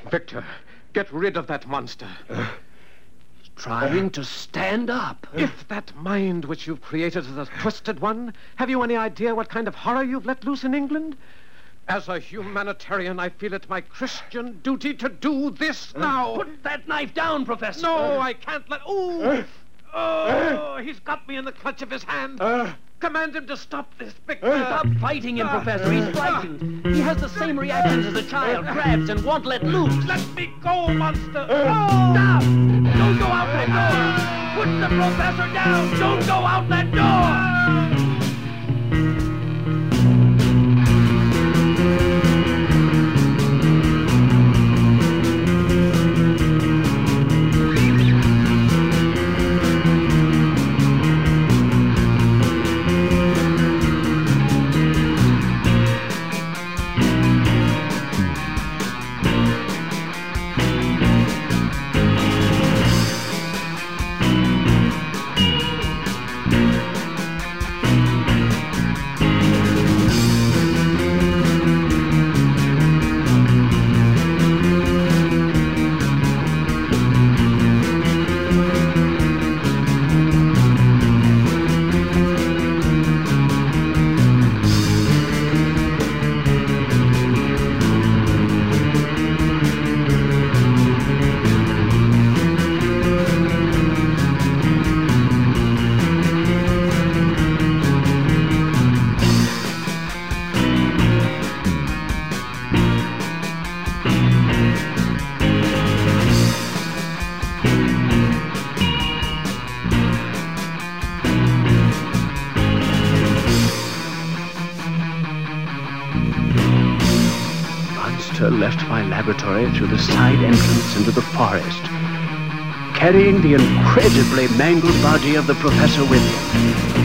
Victor, get rid of that monster. Trying to stand up. If that mind which you've created is a twisted one, have you any idea what kind of horror you've let loose in England? As a humanitarian, I feel it my Christian duty to do this now. Put that knife down, Professor. No, I can't let... Oh, he's got me in the clutch of his hand. Command him to stop this, Victor. Stop fighting him, Professor. He's frightened. He has the same reactions as a child. Grabs and won't let loose. Let me go, monster. Stop! Don't go out that door. Put the Professor down. Don't go out that door. Left my laboratory through the side entrance into the forest, carrying the incredibly mangled body of the Professor with him.